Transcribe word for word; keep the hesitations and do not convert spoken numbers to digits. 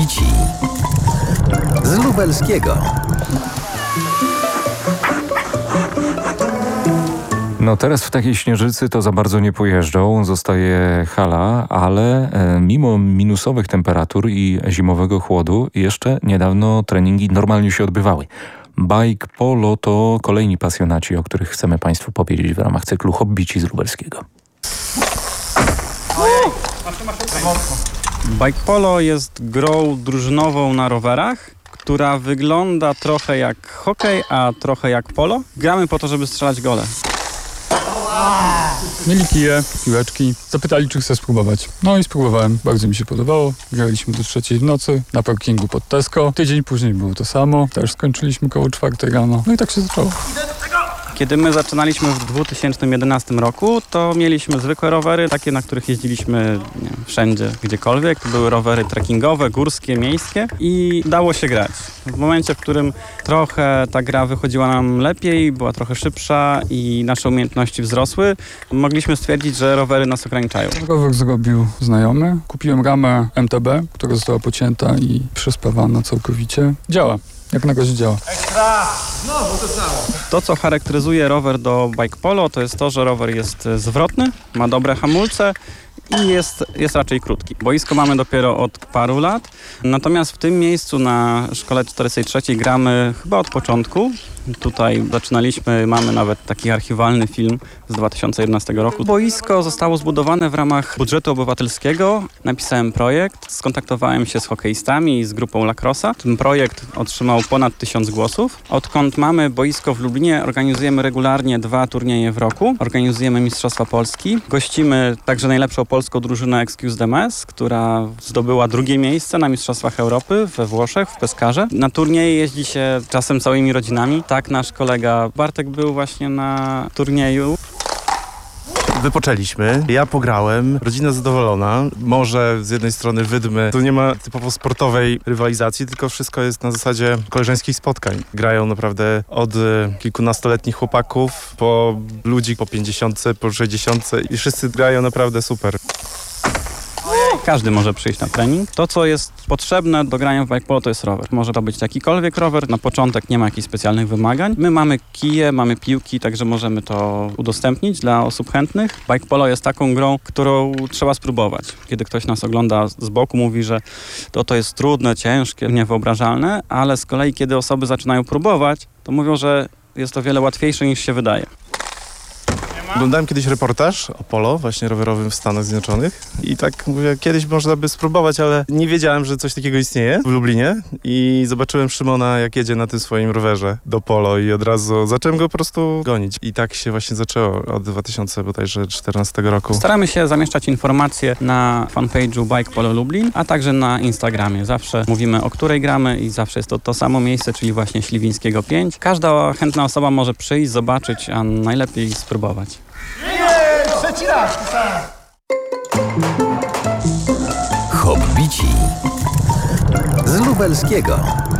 Hobbici z Lubelskiego. No teraz w takiej śnieżycy to za bardzo nie pojeżdżą, zostaje hala, ale e, mimo minusowych temperatur i zimowego chłodu jeszcze niedawno treningi normalnie się odbywały. Bike polo to kolejni pasjonaci, o których chcemy Państwu powiedzieć w ramach cyklu Hobbici z Lubelskiego. Bike polo jest grą drużynową na rowerach, która wygląda trochę jak hokej, a trochę jak polo. Gramy po to, żeby strzelać gole. Mieli kije, piłeczki. Zapytali, czy chcę spróbować. No i spróbowałem. Bardzo mi się podobało. Graliśmy do trzeciej w nocy na parkingu pod Tesco. Tydzień później było to samo. Też skończyliśmy koło czwartej rano. No i tak się zaczęło. Kiedy my zaczynaliśmy w dwa tysiące jedenastym roku, to mieliśmy zwykłe rowery, takie, na których jeździliśmy nie wiem, wszędzie, gdziekolwiek. To były rowery trekkingowe, górskie, miejskie i dało się grać. W momencie, w którym trochę ta gra wychodziła nam lepiej, była trochę szybsza i nasze umiejętności wzrosły, mogliśmy stwierdzić, że rowery nas ograniczają. Rower zrobił znajomy. Kupiłem ramę M T B, która została pocięta i przespawana całkowicie. Działa. Jak na razie działa. Ekstra! Znowu to samo. To, co charakteryzuje rower do bike polo, to jest to, że rower jest zwrotny, ma dobre hamulce i jest, jest raczej krótki. Boisko mamy dopiero od paru lat, natomiast w tym miejscu na szkole czterysta trzy gramy chyba od początku. Tutaj zaczynaliśmy, mamy nawet taki archiwalny film z dwa tysiące jedenastego roku. Boisko zostało zbudowane w ramach budżetu obywatelskiego. Napisałem projekt, skontaktowałem się z hokeistami i z grupą Lacrossa. Ten projekt otrzymał ponad tysiąc głosów. Odkąd mamy boisko w Lublinie, organizujemy regularnie dwa turnieje w roku. Organizujemy Mistrzostwa Polski. Gościmy także najlepszą polską drużynę Excuse the Mess, która zdobyła drugie miejsce na Mistrzostwach Europy we Włoszech, w Pescarze. Na turnieje jeździ się czasem całymi rodzinami. Tak, nasz kolega Bartek był właśnie na turnieju. Wypoczęliśmy, ja pograłem, rodzina zadowolona. Może z jednej strony wydmy, tu nie ma typowo sportowej rywalizacji, tylko wszystko jest na zasadzie koleżeńskich spotkań. Grają naprawdę od kilkunastoletnich chłopaków po ludzi po pięćdziesiątce, po sześćdziesiątce i wszyscy grają naprawdę super. Każdy może przyjść na trening. To, co jest potrzebne do grania w bike polo, to jest rower. Może to być jakikolwiek rower. Na początek nie ma jakichś specjalnych wymagań. My mamy kije, mamy piłki, także możemy to udostępnić dla osób chętnych. Bike polo jest taką grą, którą trzeba spróbować. Kiedy ktoś nas ogląda z boku, mówi, że to, to jest trudne, ciężkie, niewyobrażalne, ale z kolei, kiedy osoby zaczynają próbować, to mówią, że jest to wiele łatwiejsze niż się wydaje. Oglądałem kiedyś reportaż o polo, właśnie rowerowym w Stanach Zjednoczonych i tak mówię, kiedyś można by spróbować, ale nie wiedziałem, że coś takiego istnieje w Lublinie i zobaczyłem Szymona, jak jedzie na tym swoim rowerze do polo i od razu zacząłem go po prostu gonić. I tak się właśnie zaczęło od dwa tysiące czternastego roku. Staramy się zamieszczać informacje na fanpage'u Bike Polo Lublin, a także na Instagramie. Zawsze mówimy, o której gramy i zawsze jest to to samo miejsce, czyli właśnie Śliwińskiego pięć. Każda chętna osoba może przyjść, zobaczyć, a najlepiej spróbować. Nie, trzeci raz to samo. Hobbici z Lubelskiego.